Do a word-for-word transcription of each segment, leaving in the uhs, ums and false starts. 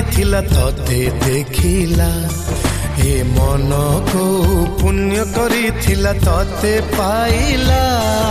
କରିଥିଲା ତତେ ଦେଖିଲା ଏ ମନକୁ ପୁଣ୍ୟ କରିଥିଲା ତତେ ପାଇଲା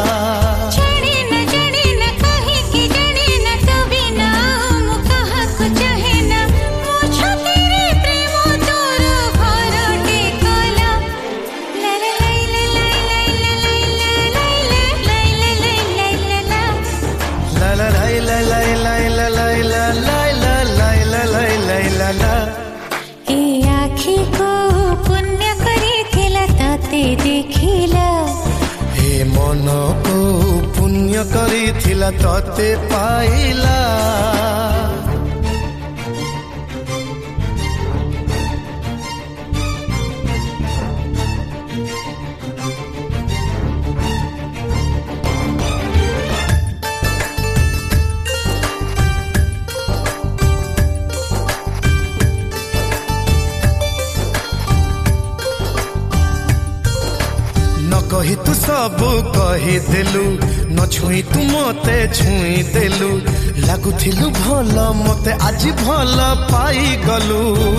ମନକୁ ପୁଣ୍ୟ କରିଥିଲା ତତେ ପାଇଲା कही तू सब कही देलु न छुई तू मते छुई देलु लागुथिलु भल मते आज भल पाई गलु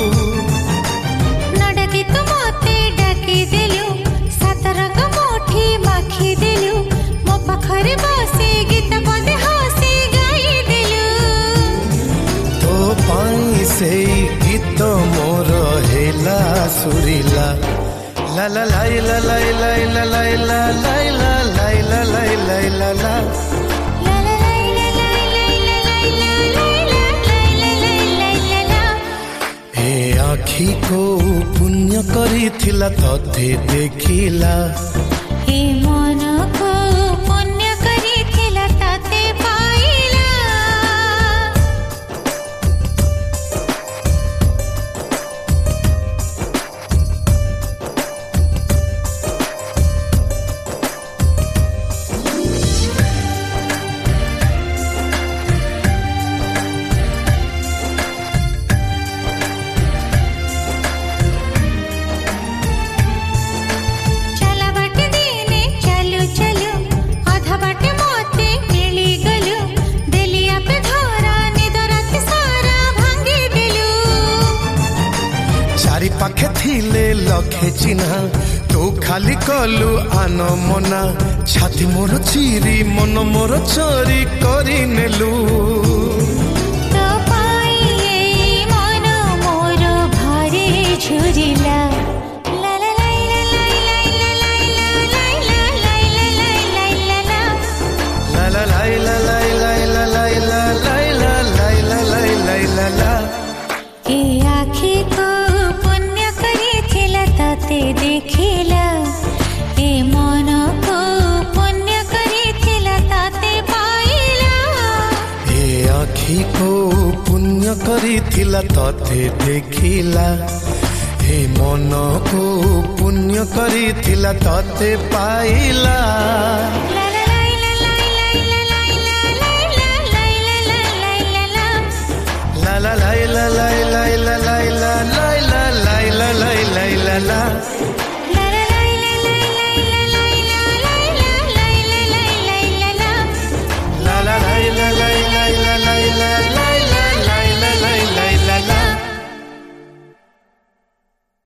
न डाकी तू मते डाकी देलु सात रंग मोठी माखी देलु मो पाखरे बसी गीत बंदे हसी गाई देलु तो पाई से गीत मोर हेला सुरीला La la la la la la la la la la la la la la la la la ए आँखी को पुण्य करिथिला तते देखिला ए मन को पुण्य करिथिला तते पाइला पाखे थिले लखे चिन्हा तू खाली कलु आन मना छाती मोर चिरी मन मोर चोरी करी नेलु तो पाई मन मोर भारी झुरिला ला ला ला ला ला ला ला ला ला ला ला ला ला ए आँखी को तते देखिला ए मन को पुण्य करिथिला तते पाइला ए आँखी को पुण्य करिथिला तते देखिला ए मन को पुण्य करिथिला तते पाइला la la la la la la la la la la la la la la la